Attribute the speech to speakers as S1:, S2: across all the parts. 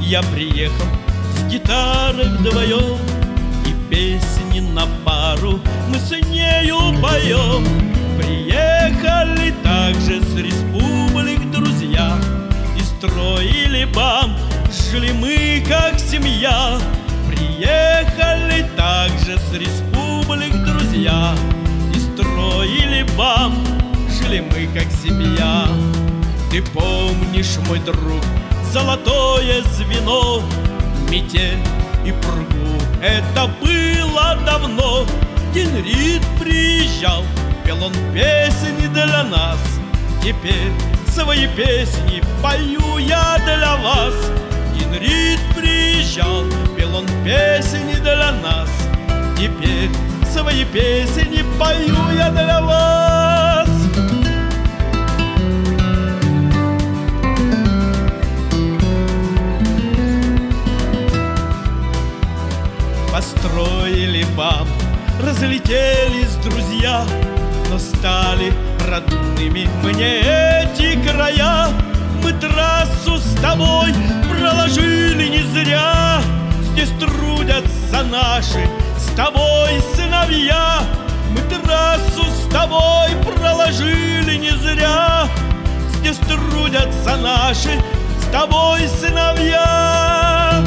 S1: Я приехал с гитарой вдвоем, и песни на пару мы с нею поем. Приехали также с республик друзья и строили бам, жили мы как семья. Приехали также с республик друзья и строили бам, жили мы как семья. Ты помнишь, мой друг, золотое звено, метель и пургу, это было давно. Генрих приезжал, пел он песни для нас. Теперь свои песни пою я для вас. Генрих приезжал, пел он песни для нас. Теперь свои песни пою я для вас. Построили бам, разлетелись друзья, но стали родными мне эти края. Мы трассу с тобой проложили не зря. Здесь трудятся наши с тобой сыновья. Мы трассу с тобой проложили не зря. Здесь трудятся наши с тобой сыновья.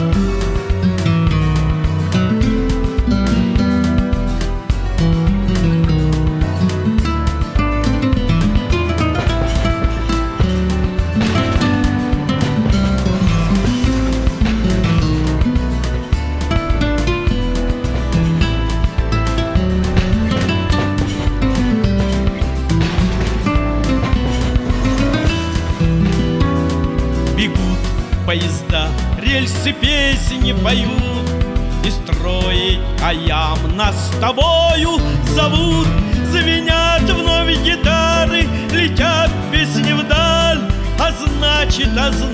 S1: Поезда, рельсы песни поют, и строить аям нас с тобою зовут. Звенят вновь гитары, летят песни вдаль, а значит,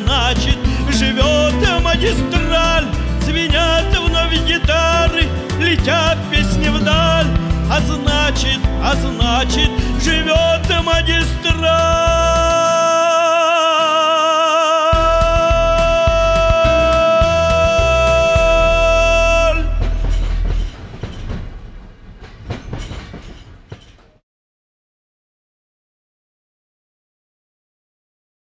S1: живет магистраль. Звенят вновь гитары, летят песни вдаль, а значит, живет магистраль.